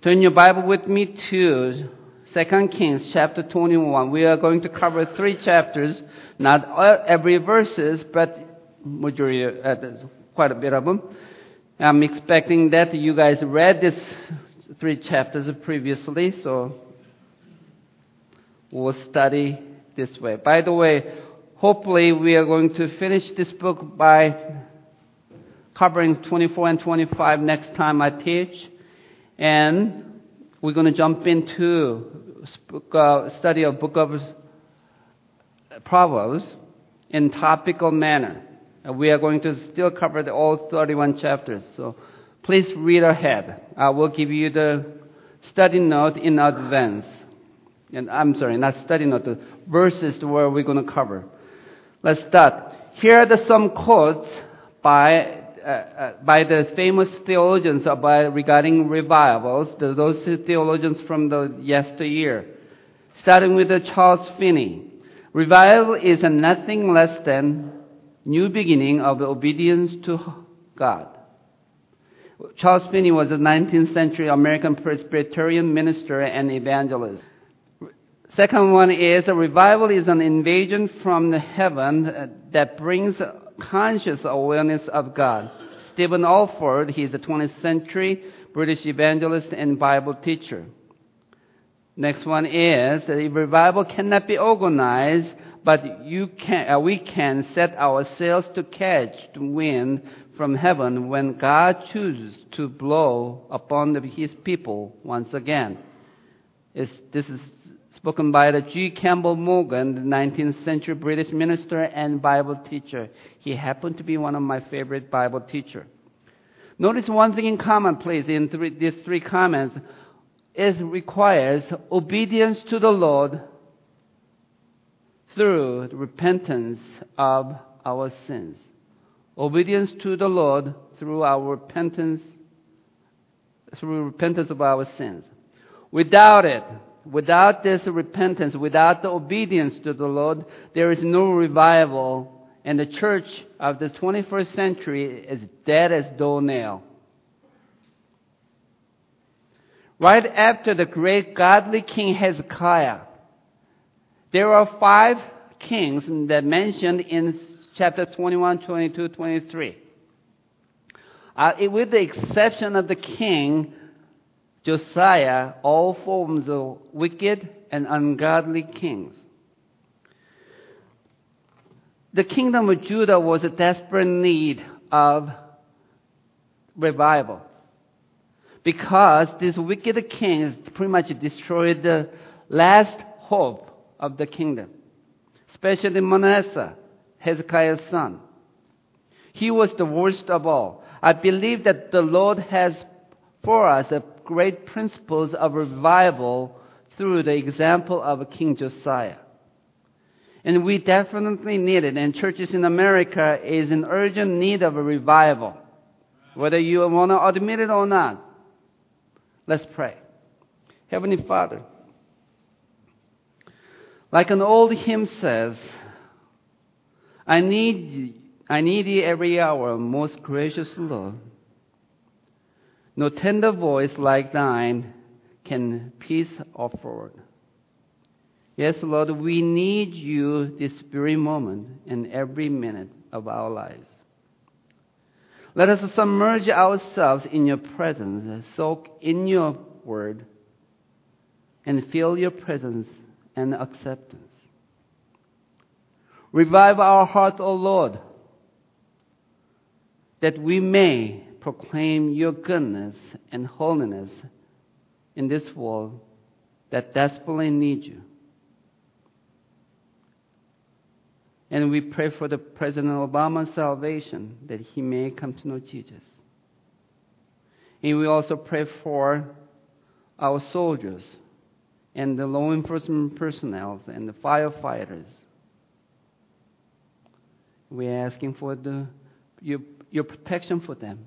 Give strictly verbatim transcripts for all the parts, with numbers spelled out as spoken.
Turn your Bible with me to Second Kings chapter twenty-one. We are going to cover three chapters, not every verses, but majority, uh, quite a bit of them. I'm expecting that you guys read these three chapters previously, so we'll study this way. By the way, hopefully we are going to finish this book by covering twenty-four and twenty-five next time I teach. And we're going to jump into uh, study of book of Proverbs in topical manner. And we are going to still cover the all thirty-one chapters. So please read ahead. I will give you the study note in advance. And I'm sorry, not study note, the verses where we're going to cover. Let's start. Here are the some quotes by Uh, uh, by the famous theologians about regarding revivals, the, those theologians from the yesteryear. Starting with the Charles Finney. Revival is a nothing less than new beginning of obedience to God. Charles Finney was a nineteenth century American Presbyterian minister and evangelist. Second one is a revival is an invasion from the heaven that brings conscious awareness of God. Stephen Alford, he's a twentieth century British evangelist and Bible teacher. Next one is that a revival cannot be organized, but you can, uh, we can set our sails to catch the wind from heaven when God chooses to blow upon the, His people once again. It's, this is spoken by the G. Campbell Morgan, the nineteenth century British minister and Bible teacher. He happened to be one of my favorite Bible teachers. Notice one thing in common, please, in three, these three comments. It requires obedience to the Lord through the repentance of our sins. Obedience to the Lord through our repentance, through repentance of our sins. Without it, Without this repentance, without the obedience to the Lord, there is no revival, and the church of the twenty-first century is dead as doornail. Right after the great godly king Hezekiah, there are five kings that mentioned in chapter twenty-one, twenty-two, twenty-three. Uh, with the exception of the king Josiah, all forms of wicked and ungodly kings. The kingdom of Judah was a desperate need of revival because these wicked kings pretty much destroyed the last hope of the kingdom, especially Manasseh, Hezekiah's son. He was the worst of all. I believe that the Lord has for us a great principles of revival through the example of King Josiah. And we definitely need it. And churches in America is in urgent need of a revival. Whether you want to admit it or not. Let's pray. Heavenly Father, like an old hymn says, I need, I need thee every hour, most gracious Lord. No tender voice like thine can peace afford. Yes, Lord, we need you this very moment and every minute of our lives. Let us submerge ourselves in your presence, soak in your word, and feel your presence and acceptance. Revive our hearts, O Lord, that we may proclaim your goodness and holiness in this world that desperately needs you. And we pray for the President Obama's salvation, that he may come to know Jesus. And we also pray for our soldiers and the law enforcement personnel and the firefighters. We are asking for the, your, your protection for them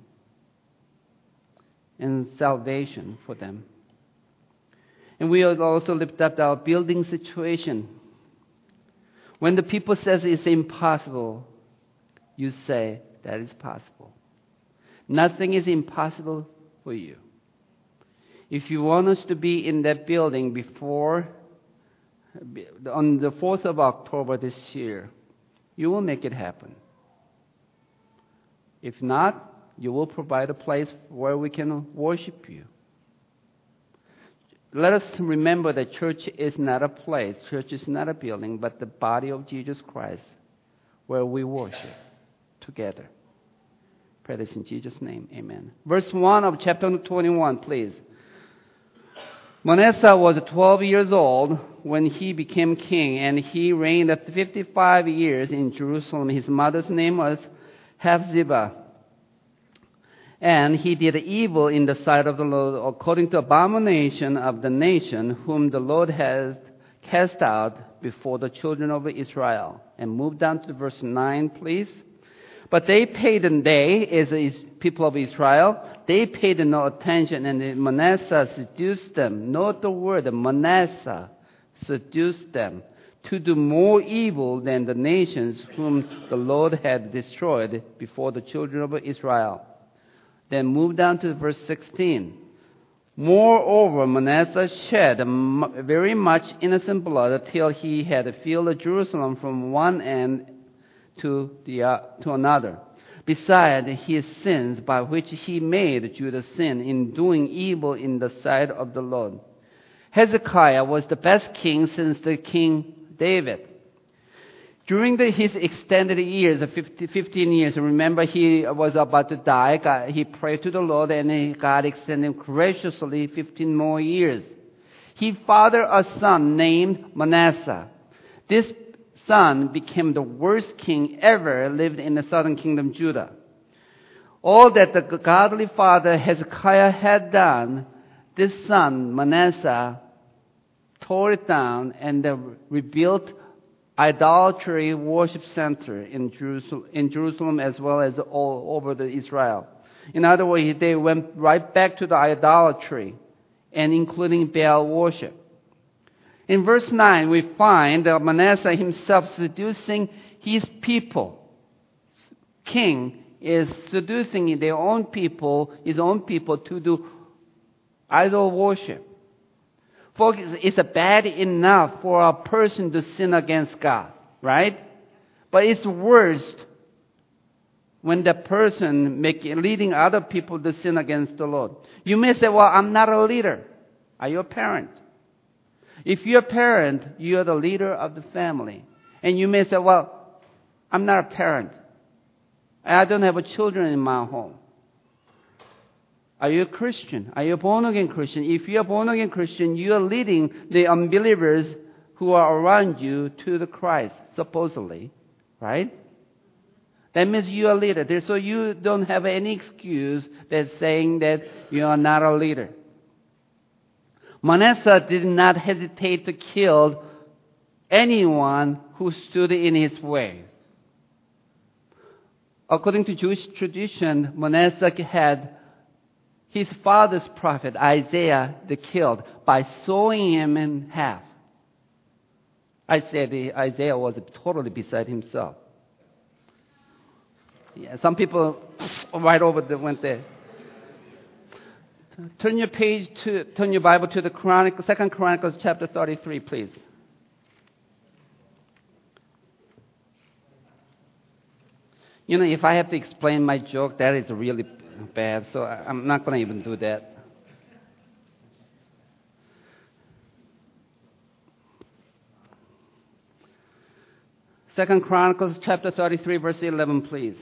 and salvation for them. And we also lift up our building situation. When the people says it's impossible, you say that is possible. Nothing is impossible for you. If you want us to be in that building before, on the fourth of October this year, you will make it happen. If not, you will provide a place where we can worship you. Let us remember that church is not a place, church is not a building, but the body of Jesus Christ where we worship together. Pray this in Jesus' name, amen. Verse one of chapter twenty-one, please. Manasseh was twelve years old when he became king, and he reigned fifty-five years in Jerusalem. His mother's name was Hephzibah. And he did evil in the sight of the Lord according to abomination of the nation whom the Lord has cast out before the children of Israel. And move down to verse nine, please. But they paid, and they, as the people of Israel, they paid no attention, and Manasseh seduced them. Note the word, Manasseh seduced them to do more evil than the nations whom the Lord had destroyed before the children of Israel. Then move down to verse sixteen. Moreover, Manasseh shed very much innocent blood till he had filled Jerusalem from one end to the uh, to another. Besides his sins by which he made Judah sin in doing evil in the sight of the Lord. Hezekiah was the best king since the king David. During the, his extended years, fifteen years, remember he was about to die. God, he prayed to the Lord and God extended him graciously fifteen more years. He fathered a son named Manasseh. This son became the worst king ever lived in the southern kingdom, Judah. All that the godly father Hezekiah had done, this son, Manasseh, tore it down and rebuilt idolatry worship center in Jerusalem, in Jerusalem as well as all over the Israel. In other words, they went right back to the idolatry and including Baal worship. In verse nine, we find that Manasseh himself seducing his people. King is seducing their own people, his own people, to do idol worship. Folks, it's bad enough for a person to sin against God, right? But it's worse when the person make, leading other people to sin against the Lord. You may say, well, I'm not a leader. Are you a parent? If you're a parent, you're the leader of the family. And you may say, well, I'm not a parent. I don't have children in my home. Are you a Christian? Are you a born-again Christian? If you're a born-again Christian, you are leading the unbelievers who are around you to the Christ, supposedly, right? That means you are a leader. So you don't have any excuse that's saying that you are not a leader. Manasseh did not hesitate to kill anyone who stood in his way. According to Jewish tradition, Manasseh had his father's prophet, Isaiah, the killed by sawing him in half. I said Isaiah was totally beside himself. Yeah, some people right over the went there. Turn your page to turn your Bible to the Chronicles, Second Chronicles chapter thirty-three, please. You know, if I have to explain my joke, that is really bad, so I'm not going to even do that. Second Chronicles chapter thirty-three, verse eleven, please.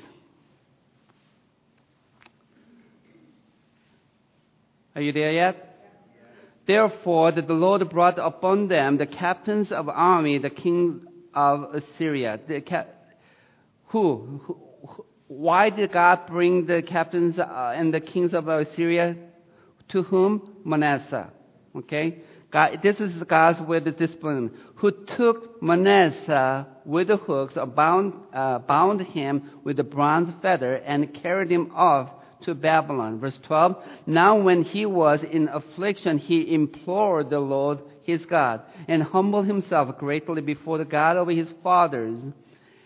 Are you there yet? Therefore, the Lord brought upon them the captains of army, the king of Assyria. The cap- who, who? Why did God bring the captains uh, and the kings of Assyria? To whom? Manasseh. Okay? God, this is God's way to discipline him. Who took Manasseh with the hooks, bound, uh, bound him with a bronze feather, and carried him off to Babylon. Verse twelve, now when he was in affliction, he implored the Lord his God, and humbled himself greatly before the God of his fathers,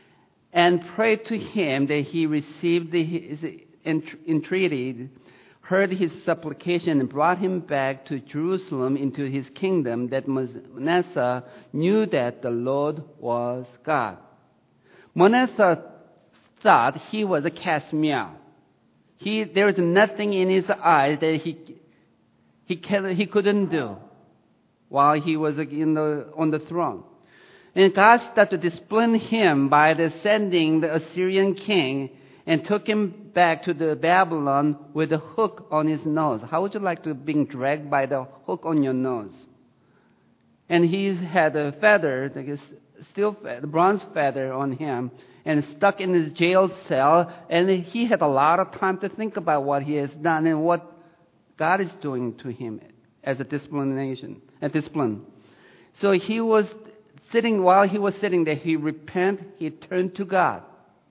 and prayed to him that he received his entreaty, heard his supplication and brought him back to Jerusalem into his kingdom, that Manasseh knew that the Lord was God. Manasseh thought he was a cat's meow. He, there was nothing in his eyes that he he, can, he couldn't do while he was in the, on the throne. And God started to discipline him by the sending the Assyrian king and took him back to the Babylon with a hook on his nose. How would you like to be dragged by the hook on your nose? And he had a feather, the steel, the bronze feather on him, and stuck in his jail cell. And he had a lot of time to think about what he has done and what God is doing to him as a disciplination, a discipline. So he was sitting, while he was sitting there, he repented, he turned to God.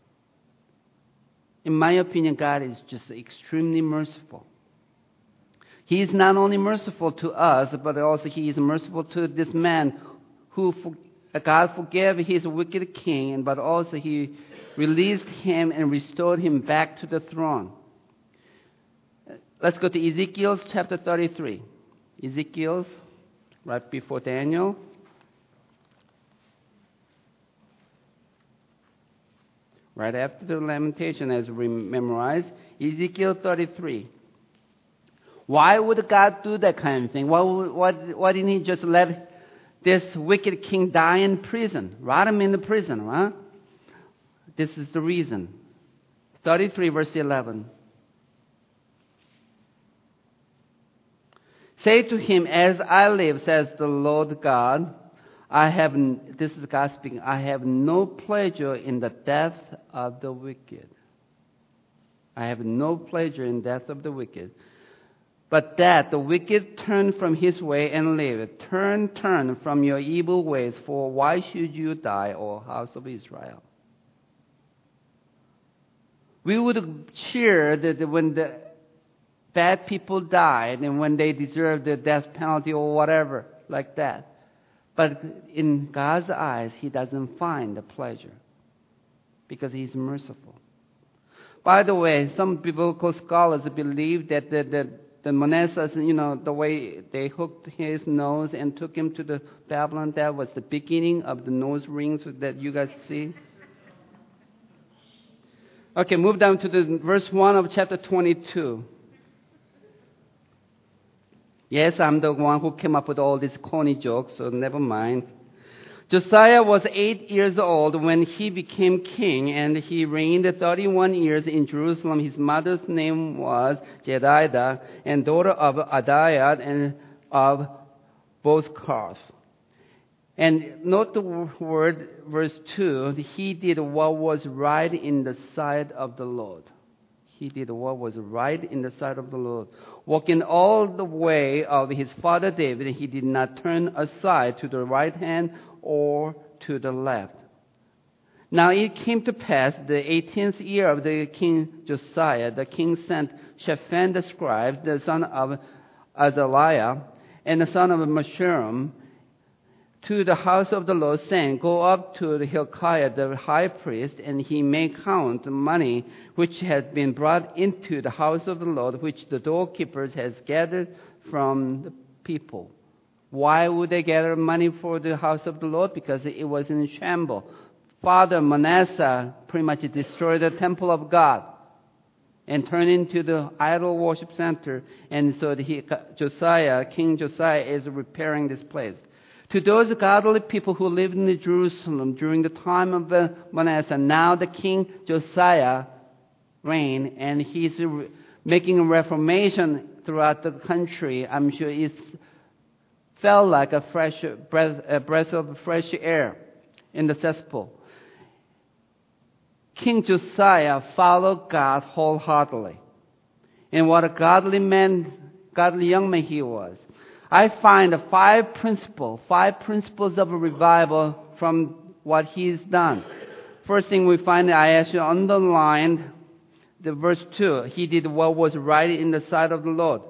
In my opinion, God is just extremely merciful. He is not only merciful to us, but also He is merciful to this man who God forgave his wicked king, but also He released him and restored him back to the throne. Let's go to Ezekiel chapter thirty-three. Ezekiel, right before Daniel. Right after the lamentation, as we memorize, Ezekiel thirty-three. Why would God do that kind of thing? Why, why, why didn't He just let this wicked king die in prison? Rot him in the prison, huh? This is the reason. thirty-three, verse eleven. Say to him, as I live, says the Lord God, I have, this is God speaking, I have no pleasure in the death of the wicked. I have no pleasure in death of the wicked. But that the wicked turn from his way and live. Turn, turn from your evil ways, for why should you die, O house of Israel? We would cheer that when the bad people died and when they deserved the death penalty or whatever, like that. But in God's eyes, He doesn't find the pleasure because He's merciful. By the way, some biblical scholars believe that the, the, the Manasseh, you know, the way they hooked his nose and took him to the Babylon, that was the beginning of the nose rings that you guys see. Okay, move down to the verse one of chapter twenty-two. Yes, I'm the one who came up with all these corny jokes, so never mind. Josiah was eight years old when he became king, and he reigned thirty-one years in Jerusalem. His mother's name was Jedidah, and daughter of Adiah and of Bozkath. And note the word, verse two, he did what was right in the sight of the Lord. He did what was right in the sight of the Lord. Walking all the way of his father David, he did not turn aside to the right hand or to the left. Now it came to pass, the eighteenth year of the king Josiah, the king sent Shaphan the scribe, the son of Azaliah, and the son of Meshullam, to the house of the Lord, saying, Go up to Hilkiah the high priest, and he may count the money which has been brought into the house of the Lord, which the doorkeepers has gathered from the people. Why would they gather money for the house of the Lord? Because it was in shambles. Father Manasseh pretty much destroyed the temple of God and turned into the idol worship center. And so he, Josiah, King Josiah, is repairing this place. To those godly people who lived in Jerusalem during the time of Manasseh, now the king Josiah reigned, and he's making a reformation throughout the country. I'm sure it felt like a fresh breath, a breath of fresh air in the cesspool. King Josiah followed God wholeheartedly, and what a godly man, godly young man he was. I find five principles, five principles of a revival from what he's done. First thing we find, I actually underlined the verse two. He did what was right in the sight of the Lord.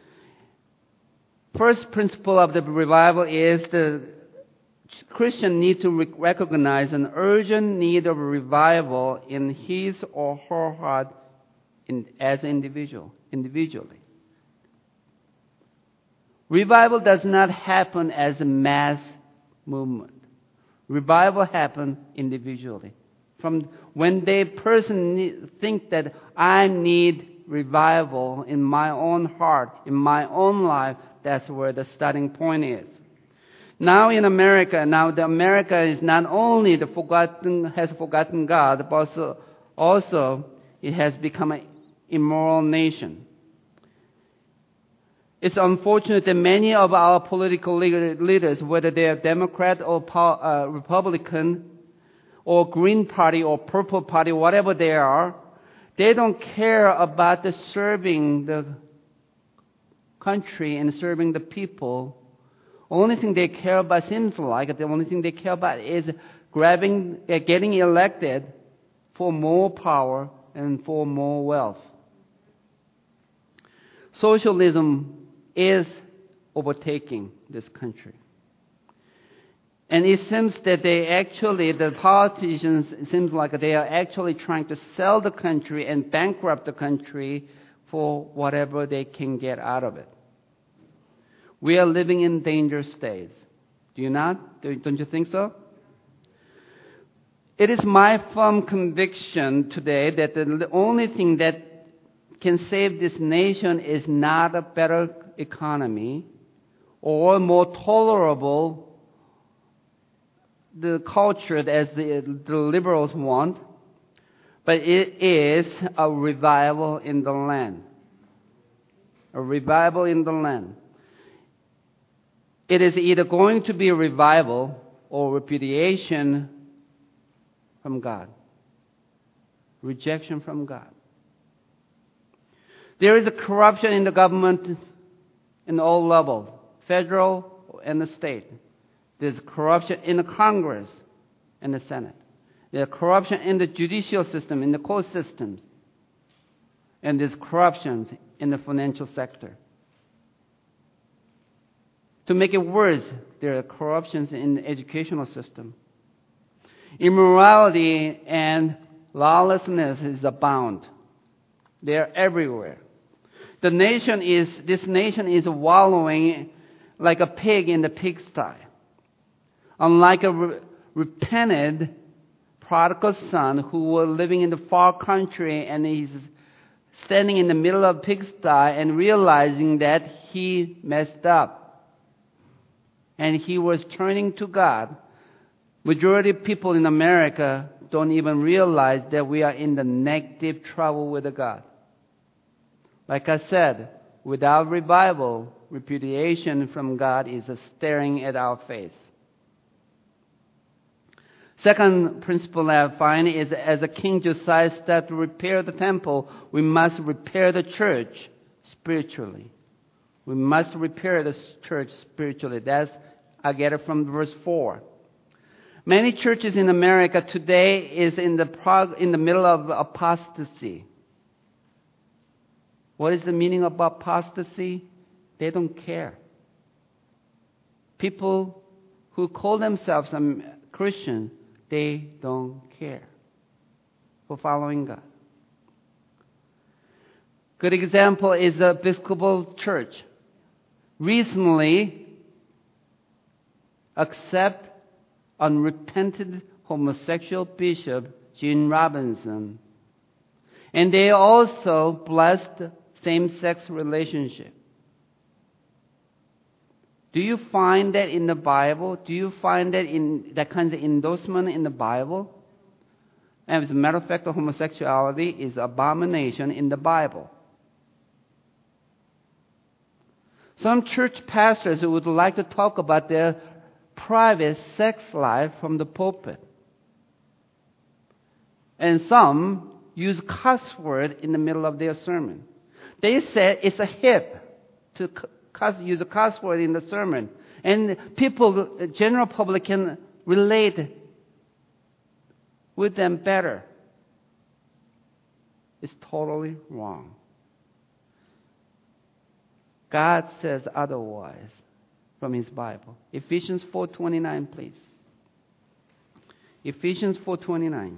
First principle of the revival is the Christian need to recognize an urgent need of a revival in his or her heart in, as an individual, individually. Revival does not happen as a mass movement. Revival happens individually. From when the person think that I need revival in my own heart, in my own life, that's where the starting point is. Now in America, now the America is not only the forgotten, has forgotten God, but also, also it has become an immoral nation. It's unfortunate that many of our political leaders, whether they are Democrat or uh, Republican, or Green Party or Purple Party, whatever they are, they don't care about the serving the country and serving the people. Only thing they care about seems like the only thing they care about is grabbing, uh, getting elected for more power and for more wealth. Socialism is overtaking this country. And it seems that they actually, the politicians, it seems like they are actually trying to sell the country and bankrupt the country for whatever they can get out of it. We are living in dangerous days. Do you not? Don't you think so? It is my firm conviction today that the only thing that can save this nation is not a better economy or more tolerable the culture as the, the liberals want, but it is a revival in the land. A revival in the land. It is either going to be a revival or repudiation from God. Rejection from God. There is a corruption in the government in all levels, federal and the state. There's corruption in the Congress and the Senate. There's corruption in the judicial system, in the court systems. And there's corruptions in the financial sector. To make it worse, there are corruptions in the educational system. Immorality and lawlessness is abound. They are everywhere. The nation is, this nation is wallowing like a pig in the pigsty. Unlike a re- repented prodigal son who was living in the far country and he's standing in the middle of pigsty and realizing that he messed up. And he was turning to God. Majority of people in America don't even realize that we are in the negative trouble with God. Like I said, without revival, repudiation from God is staring at our face. Second principle I find is as a King Josiah started to repair the temple, we must repair the church spiritually. We must repair the church spiritually. That's, I get it from verse four. Many churches in America today is in the prog- in the middle of apostasy. What is the meaning of apostasy? They don't care. People who call themselves Christians, they don't care for following God. Good example is the Episcopal Church. Recently, accept unrepentant homosexual bishop Gene Robinson. And they also blessed same-sex relationship. Do you find that in the Bible? Do you find that in that kind of endorsement in the Bible? And as a matter of fact, homosexuality is abomination in the Bible. Some church pastors would like to talk about their private sex life from the pulpit. And some use cuss word in the middle of their sermon. They said it's a hip to cuss, use a cuss word in the sermon. And people, the general public can relate with them better. It's totally wrong. God says otherwise from His Bible. Ephesians four twenty-nine, please. Ephesians four twenty-nine.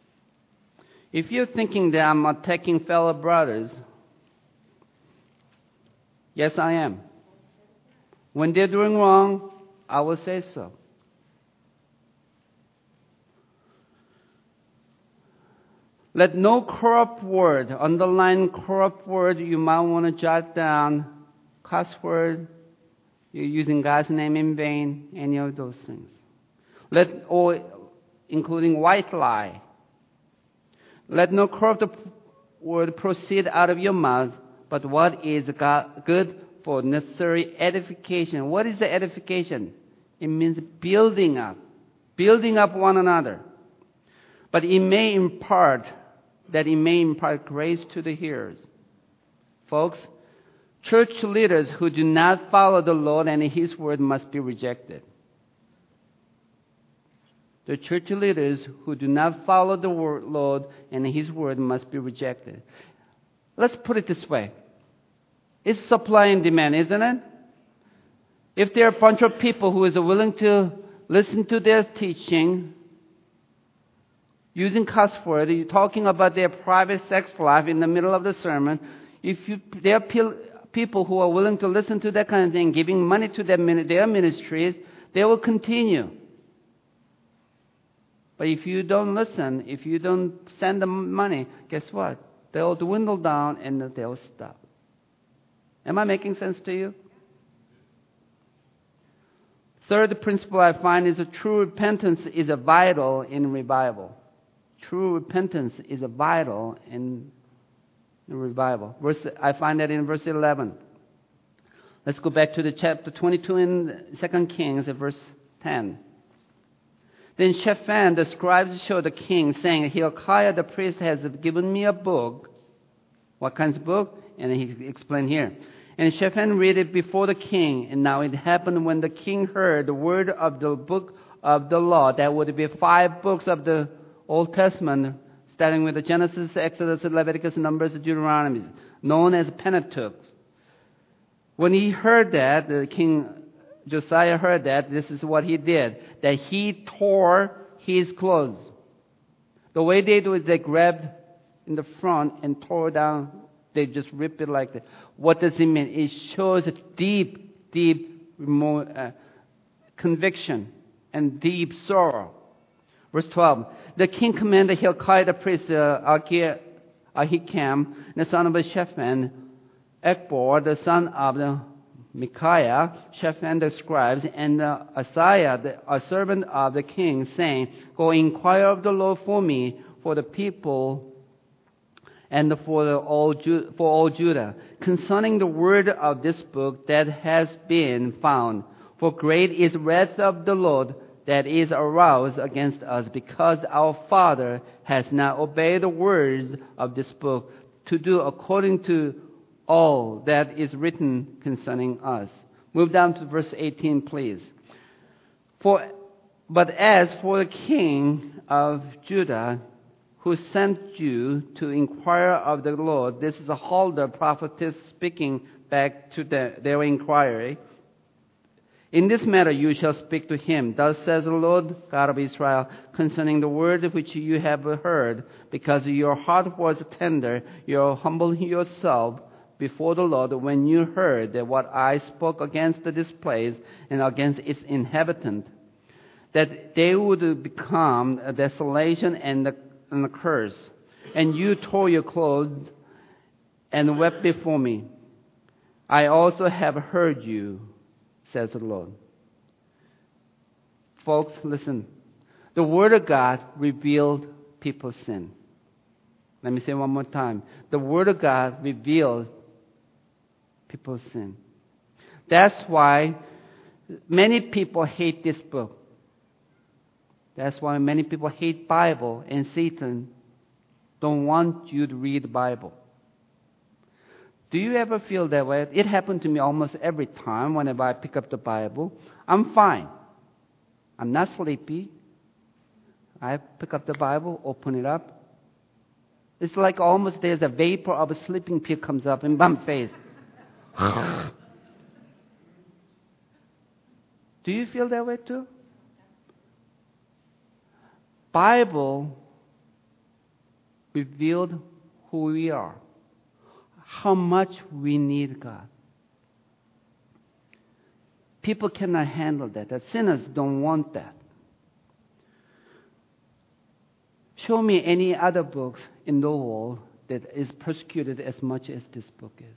If you're thinking that I'm attacking fellow brothers, Yes, I am. When they're doing wrong, I will say so. Let no corrupt word, underline corrupt word you might want to jot down, cuss word, you're using God's name in vain, any of those things. Let, or including white lie. Let no corrupt word proceed out of your mouth, but what is God, good for necessary edification. What is the edification? It means building up, building up one another. But it may impart, that it may impart grace to the hearers. Folks, church leaders who do not follow the Lord and His word must be rejected. The church leaders who do not follow the word, Lord and His word must be rejected. Let's put it this way. It's supply and demand, isn't it? If there are a bunch of people who is willing to listen to their teaching, using cuss word, talking about their private sex life in the middle of the sermon, if you, there are people who are willing to listen to that kind of thing, giving money to their, their ministries, they will continue. But if you don't listen, if you don't send them money, guess what? They'll dwindle down and they'll stop. Am I making sense to you? Third principle I find is that true repentance is a vital in revival. True repentance is a vital in revival. Verse, I find that in verse eleven. Let's go back to the chapter twenty-two in Second Kings, at verse ten. Then Shaphan, the scribe, showed the king, saying, Hilkiah the priest has given me a book. What kind of book? And he explained here. And Shaphan read it before the king. And now it happened when the king heard the word of the book of the law. That would be five books of the Old Testament, starting with the Genesis, Exodus, Leviticus, Numbers, Deuteronomy, known as Pentateuch. When he heard that, the king Josiah heard that, this is what he did. That he tore his clothes. The way they do it, they grabbed in the front and tore down. They just rip it like that. What does it mean? It shows a deep, deep uh, conviction and deep sorrow. Verse twelve. The king commanded Hilkiah the priest, uh, Ahikam, the son of Shaphan, Ekbor, the son of the Micaiah, Shaphan the scribes, and uh, Asaiah, the, a servant of the king, saying, Go inquire of the Lord for me, for the people, and for, the all Ju- for all Judah, concerning the word of this book that has been found. For great is wrath of the Lord that is aroused against us, because our father has not obeyed the words of this book to do according to all that is written concerning us. Move down to verse eighteen, please. For, but as for the king of Judah, who sent you to inquire of the Lord, this is a Huldah prophetess speaking back to the, their inquiry. In this matter you shall speak to him. Thus says the Lord God of Israel, concerning the word which you have heard, because your heart was tender, you humbled yourself before the Lord when you heard that what I spoke against this place and against its inhabitant, that they would become a desolation and a, and a curse. And you tore your clothes and wept before me. I also have heard you, says the Lord. Folks, listen. The Word of God revealed people's sin. Let me say one more time. The Word of God revealed people's sin. That's why many people hate this book. That's why many people hate Bible, and Satan don't want you to read the Bible. Do you ever feel that way? It happened to me almost every time whenever I pick up the Bible. I'm fine. I'm not sleepy. I pick up the Bible, open it up. It's like almost there's a vapor of a sleeping pill comes up in my face. Do you feel that way too? Bible revealed who we are, how much we need God. People cannot handle that. The sinners don't want that. Show me any other books in the world that is persecuted as much as this book is.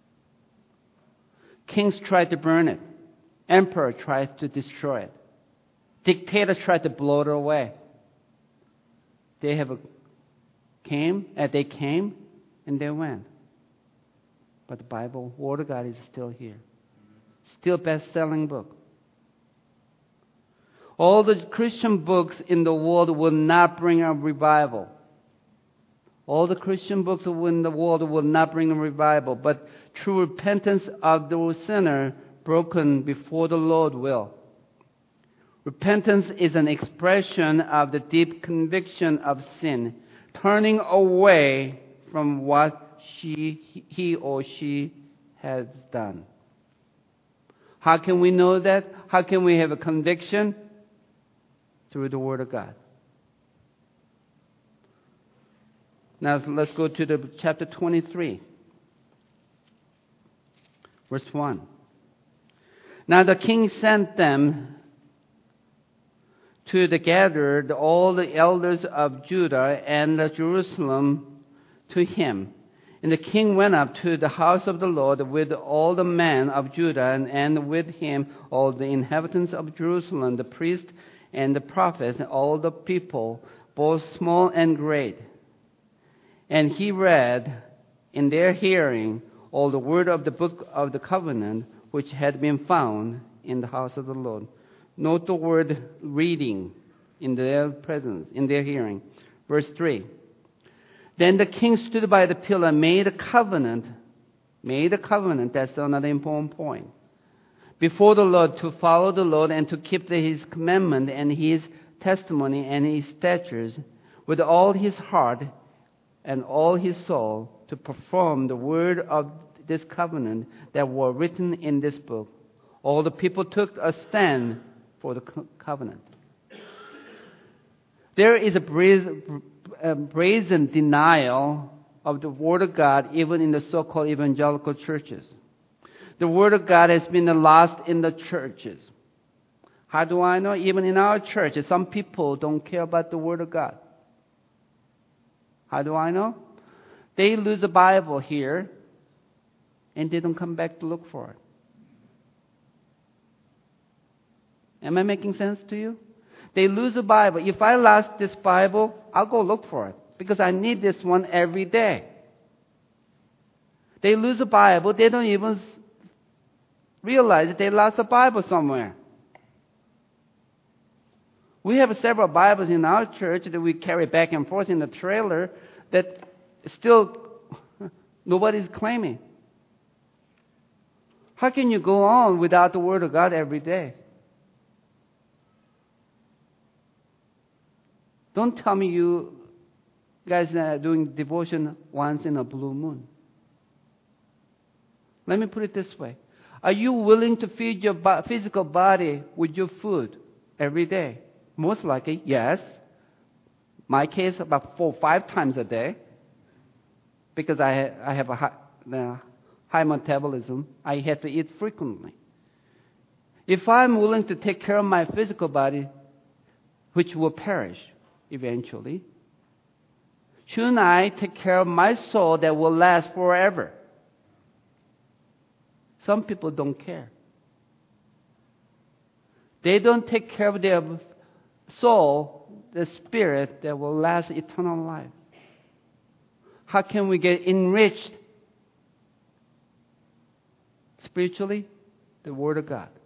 Kings tried to burn it. Emperor tried to destroy it. Dictators tried to blow it away. They have a, came, and they came, and they went. But the Bible, Word of God, is still here. Still best-selling book. All the Christian books in the world will not bring a revival. All the Christian books in the world will not bring a revival, but true repentance of the sinner broken before the Lord will. Repentance is an expression of the deep conviction of sin, turning away from what she, he or she has done. How can we know that? How can we have a conviction? Through the Word of God. Now let's go to the chapter twenty-three, verse one. Now the king sent them to the gathered all the elders of Judah and Jerusalem to him. And the king went up to the house of the Lord with all the men of Judah, and, and with him all the inhabitants of Jerusalem, the priests and the prophets, and all the people, both small and great. And he read in their hearing all the word of the book of the covenant, which had been found in the house of the Lord. Note the word reading in their presence, in their hearing. Verse three. Then the king stood by the pillar, made a covenant, made a covenant, that's another important point, before the Lord, to follow the Lord and to keep his commandment and his testimony and his statutes with all his heart and all his soul, to perform the word of this covenant that were written in this book. All the people took a stand for the co- covenant. There is a brazen, a brazen denial of the Word of God even in the so-called evangelical churches. The Word of God has been lost in the churches. How do I know? Even in our churches, some people don't care about the Word of God. How do I know? They lose the Bible here, and they don't come back to look for it. Am I making sense to you? They lose the Bible. If I lost this Bible, I'll go look for it, because I need this one every day. They lose the Bible. They don't even realize that they lost the Bible somewhere. We have several Bibles in our church that we carry back and forth in the trailer that still nobody's claiming. How can you go on without the Word of God every day? Don't tell me you guys are doing devotion once in a blue moon. Let me put it this way. Are you willing to feed your physical body with your food every day? Most likely, yes. My case, about four, five times a day. Because I, I have a high, uh, high metabolism, I have to eat frequently. If I'm willing to take care of my physical body, which will perish eventually, shouldn't I take care of my soul that will last forever? Some people don't care. They don't take care of their soul, the spirit that will last eternal life. How can we get enriched spiritually? The Word of God.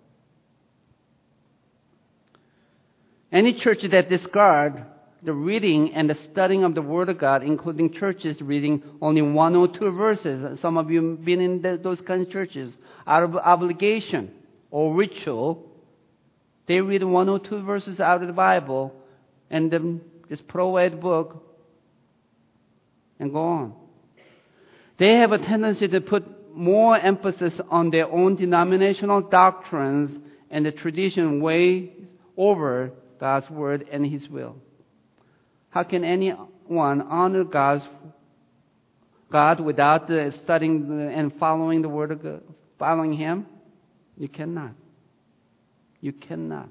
Any church that discard the reading and the studying of the Word of God, including churches reading only one or two verses, some of you have been in the, those kind of churches, out of obligation or ritual, they read one or two verses out of the Bible and then just throw away the book and go on. They have a tendency to put more emphasis on their own denominational doctrines and the tradition way over God's Word and His will. How can anyone honor God's God without the studying and following the Word of God, following Him? You cannot. You cannot.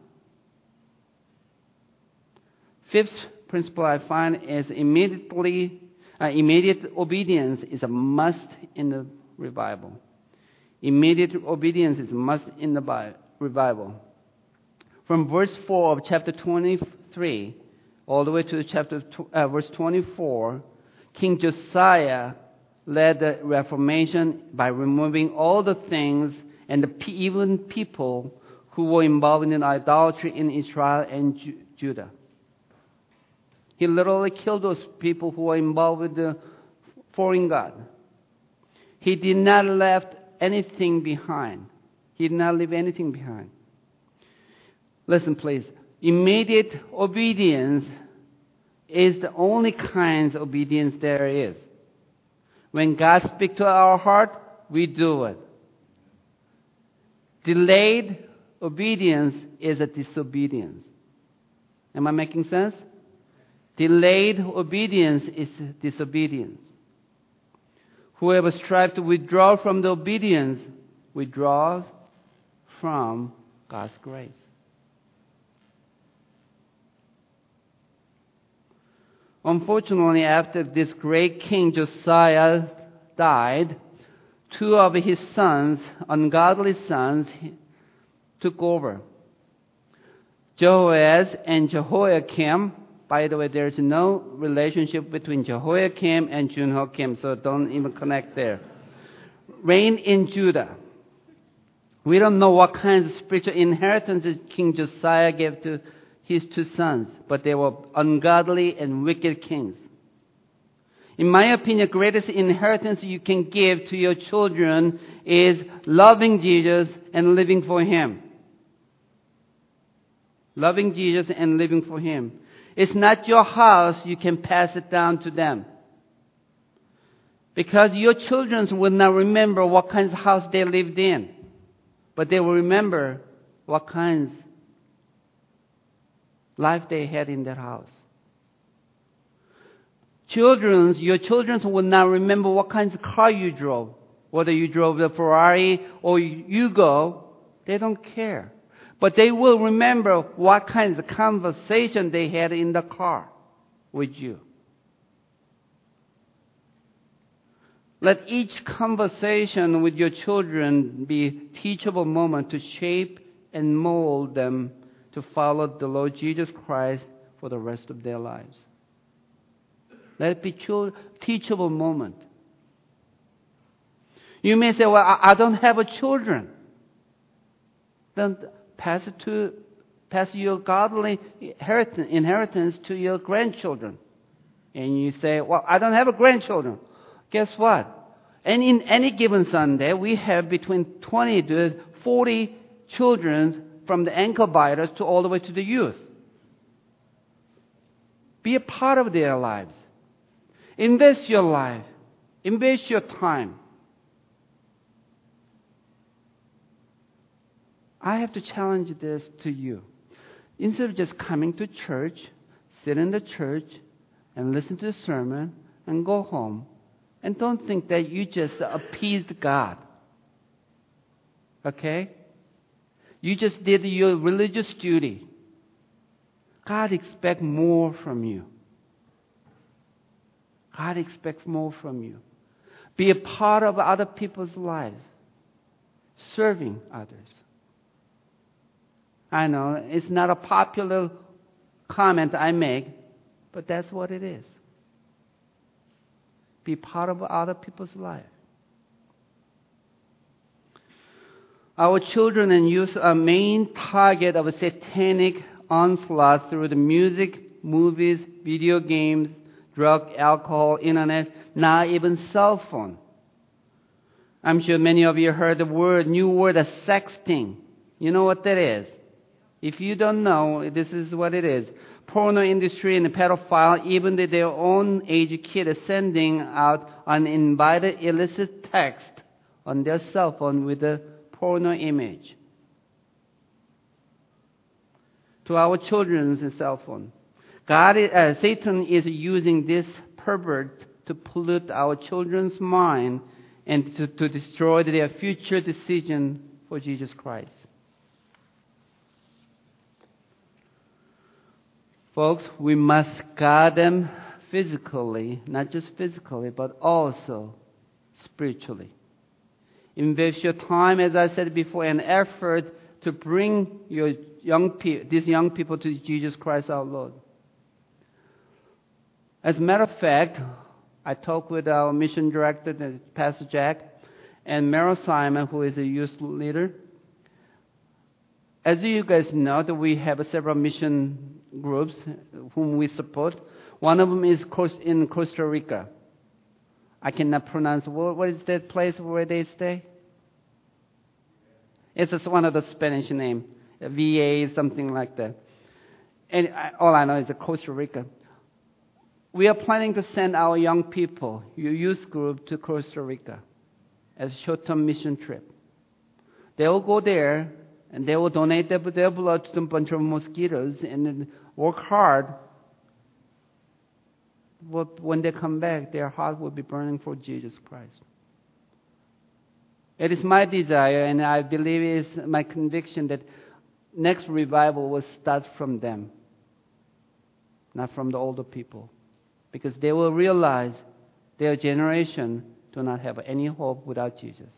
Fifth principle I find is immediately, uh, immediate obedience is a must in the revival. Immediate obedience is a must in the Bible, revival. From verse four of chapter twenty-three all the way to chapter uh, verse twenty-four, King Josiah led the Reformation by removing all the things and the, even people who were involved in idolatry in Israel and Ju- Judah. He literally killed those people who were involved with the foreign god. He did not left anything behind. He did not leave anything behind. Listen, please. Immediate obedience is the only kind of obedience there is. When God speaks to our heart, we do it. Delayed obedience is a disobedience. Am I making sense? Delayed obedience is disobedience. Whoever strives to withdraw from the obedience withdraws from God's grace. Unfortunately, after this great king Josiah died, two of his sons, ungodly sons, took over. Jehoaz and Jehoiakim. By the way, there's no relationship between Jehoiakim and Jehoiakim, so don't even connect there. Reigned in Judah. We don't know what kind of spiritual inheritance King Josiah gave to his two sons, but they were ungodly and wicked kings. In my opinion, the greatest inheritance you can give to your children is loving Jesus and living for Him. Loving Jesus and living for Him. It's not your house, you can pass it down to them. Because your children will not remember what kind of house they lived in, but they will remember what kinds life they had in that house. Children, your children will not remember what kinds of car you drove. Whether you drove the Ferrari or Yugo, they don't care. But they will remember what kinds of conversation they had in the car with you. Let each conversation with your children be a teachable moment to shape and mold them to follow the Lord Jesus Christ for the rest of their lives. Let it be a teachable moment. You may say, well, I don't have a children. Then pass it to, pass your godly inheritance to your grandchildren. And you say, well, I don't have a grandchildren. Guess what? And in any given Sunday, we have between twenty to forty children from the ankle biters to all the way to the youth. Be a part of their lives. Invest your life. Invest your time. I have to challenge this to you. Instead of just coming to church, sit in the church and listen to the sermon and go home, and don't think that you just appeased God. Okay? You just did your religious duty. God expects more from you. God expects more from you. Be a part of other people's lives. Serving others. I know it's not a popular comment I make, but that's what it is. Be part of other people's life. Our children and youth are main target of a satanic onslaught through the music, movies, video games, drug, alcohol, internet, now even cell phone. I'm sure many of you heard the word, new word of sexting. You know what that is? If you don't know, this is what it is. Porno industry and the pedophile, even their own age kid, is sending out uninvited illicit text on their cell phone with a porno image to our children's cell phone. God, is, uh, Satan is using this pervert to pollute our children's mind and to, to destroy their future decision for Jesus Christ. Folks, we must guard them physically, not just physically, but also spiritually. Invest your time, as I said before, and effort to bring your young pe- these young people to Jesus Christ our Lord. As a matter of fact, I talked with our mission director, Pastor Jack, and Meryl Simon, who is a youth leader. As you guys know, that we have several mission groups whom we support. One of them is in Costa Rica. I cannot pronounce, what is that place where they stay? It's just one of the Spanish names, V A, something like that. And I, all I know is Costa Rica. We are planning to send our young people, your youth group, to Costa Rica as a short-term mission trip. They will go there, and they will donate their, their blood to a bunch of mosquitoes and then work hard. But when they come back, their heart will be burning for Jesus Christ. It is my desire, and I believe it is my conviction, that next revival will start from them, not from the older people. Because they will realize their generation do not have any hope without Jesus.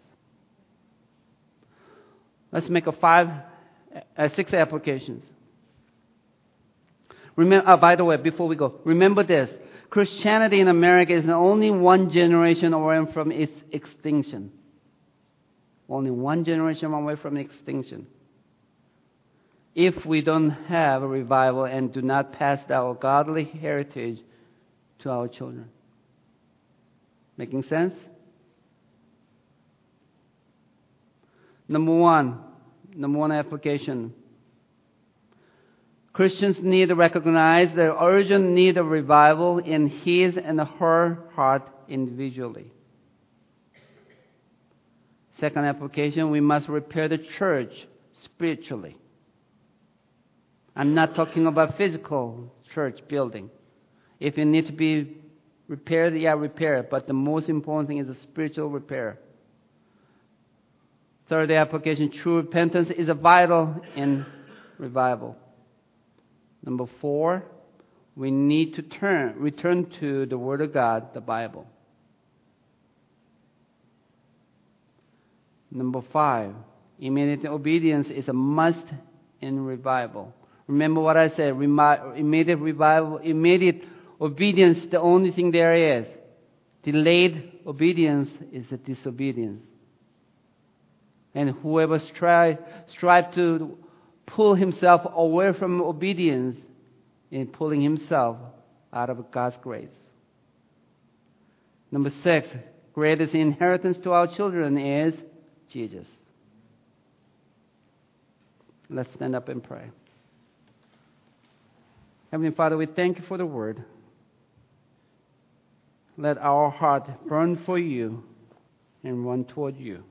Let's make a five, uh, six applications. Remember, oh, by the way, before we go, remember this. Christianity in America is only one generation away from its extinction. Only one generation away from extinction. If we don't have a revival and do not pass our godly heritage to our children. Making sense? Number one, number one application. Christians need to recognize the urgent need of revival in his and her heart individually. Second application, we must repair the church spiritually. I'm not talking about physical church building. If it needs to be repaired, yeah, repair it. But the most important thing is a spiritual repair. Third application, true repentance is vital in revival. Number four, we need to turn, return to the Word of God, the Bible. Number five, immediate obedience is a must in revival. Remember what I said, remi- immediate revival, immediate obedience, the only thing there is. Delayed obedience is a disobedience. And whoever strive, strive to pull himself away from obedience is pulling himself out of God's grace. Number six, greatest inheritance to our children is Jesus. Let's stand up and pray. Heavenly Father, we thank you for the word. Let our heart burn for you and run toward you.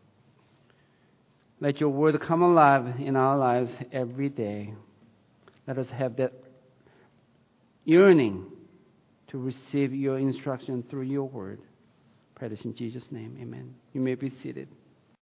Let your word come alive in our lives every day. Let us have that yearning to receive your instruction through your word. Pray this in Jesus' name. Amen. You may be seated.